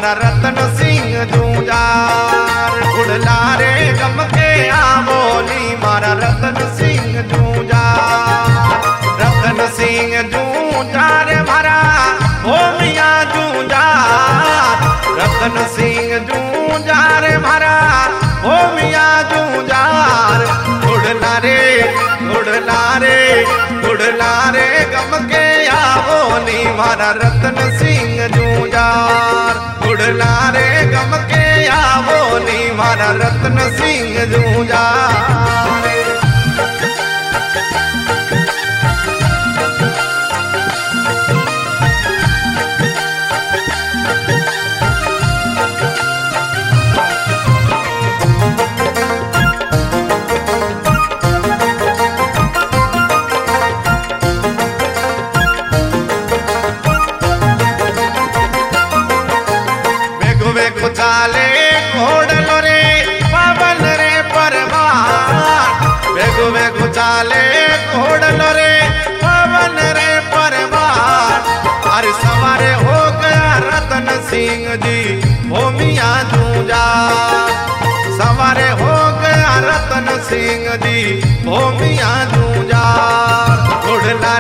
मारा रतन सिंह जूंजार। उड़ला रे गम के आवोली मारा रतन सिंह जूंजार। रतन सिंह जूंजार मारा भोमिया जूंजार। रतन सिंह जूंजार मारा भोमिया जूंजार। उड़ला रे गम के आवोली मारा रतन सिंह जूंजार। उड़ला रे गम के आवोली मारा रतन सिंह जूंजार। चाले घोड़लो रे पवन रे परवार। बेगु बेगु चाले घोड़लो रे पवन रे परवार। अरे सवारे हो गया रतन सिंह जी भोमिया जूंजार। सवारे हो गया रतन सिंह जी भोमिया जूंजार। उड़ला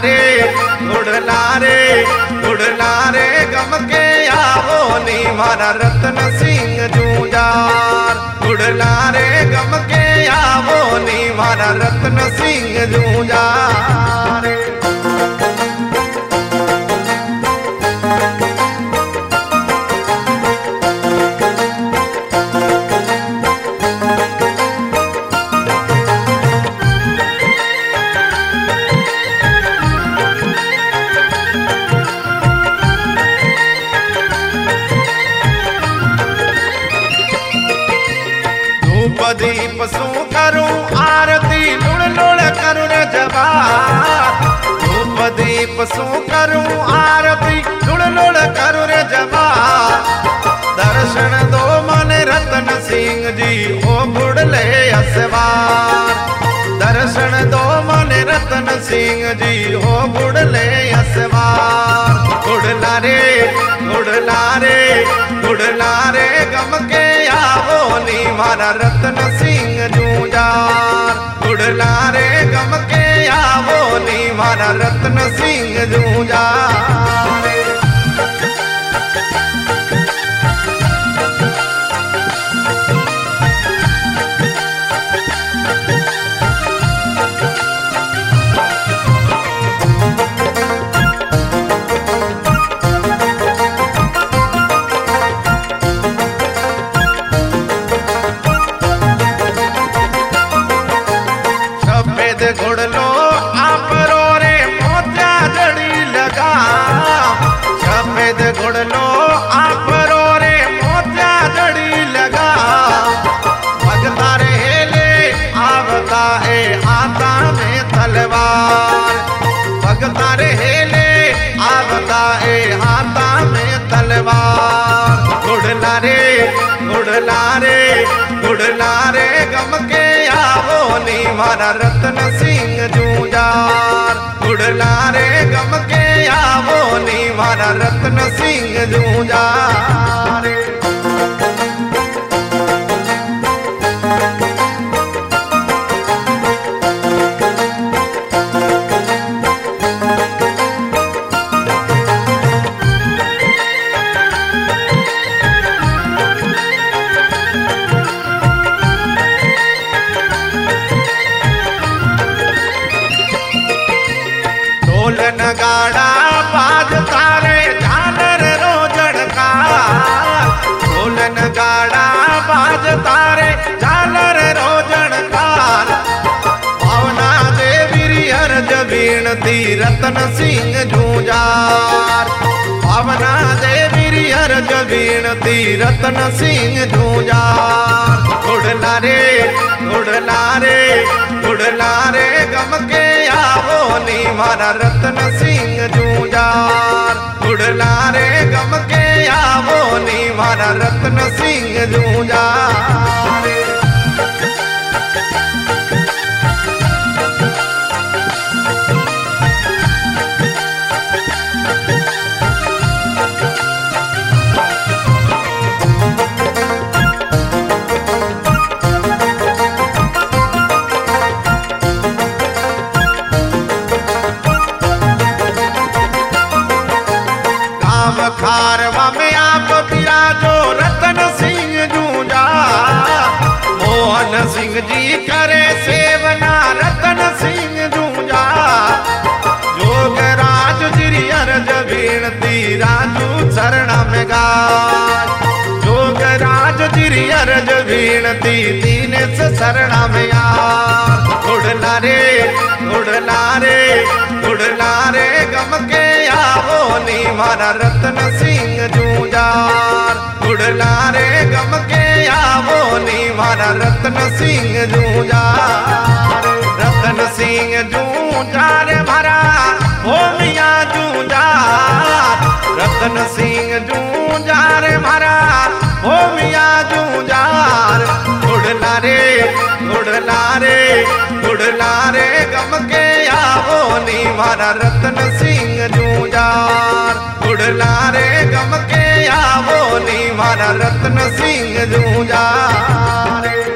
रे गम के आवोली मारा रतन सिंह जूंजार। उड़ला रे गम के आवोली मारा रतन सिंह जूंजार। दीप सू करूं आरती लुड़ लुड़ करूं रे जवार। धूप दीप सू करूं आरती लुड़ लुड़ करूं रे जवार। दर्शन दो मन रतन सिंह जी हो बुड़ले असवार। दर्शन दो मन रतन सिंह जी हो बुड़ले असवार। उड़ला रे गम के आवोली मारा रतन सिंह जूंजार। उड़ला रे गम के आवोली मारा रतन सिंह जूंजार। घोड़लो आपरो रे मोत्या जड़ी लगा। सफेद घोड़लो आपरो रे मोत्या जड़ी लगा। भगता रे हेले आवता ए हाथा में तलवार। भगता रे हेले आवता ए हाथा में तलवार। उड़ला रे गम के आवोली मारा रतन सिंह जूंजार। उड़ला रे गम के आवोली मारा रतन सिंह जूंजार। ढोल नगाड़ा बाज तारे झालर रोजड़ का। ढोल नगाड़ा बाज तारे झालर रोजड़ का। भावना देवी हरज बीणती रतन सिंह जूंजार। भावना देवी हरज बीणती रतन सिंह जूंजार। उड़ला रे गम के आवोली मारा रतन सिंह जूंजार। उड़ला रे गम के आवोली मारा रतन सिंह जूंजार। गाय। जोगराज जिरी अर्ज भीणती दीनेश शरणा में यार। उड़ला रे उड़ला रे उड़ला रे गम के आवो नी मारा रत्न सिंह जूंजार। उड़ला रे गम के आवो नी मारा रत्न सिंह जूंजार। रतन सिंह जूंजार मारा ओ मिया जूंजार। रतन सिंह जूंजार मारा ओ मिया जूंजार। उड़ला रे उड़ला रे उड़ला रे गम के आवो नी मारा रतन सिंह जूंजार। उड़ला रे गम के आवो नी मारा रतन सिंह जूंजार।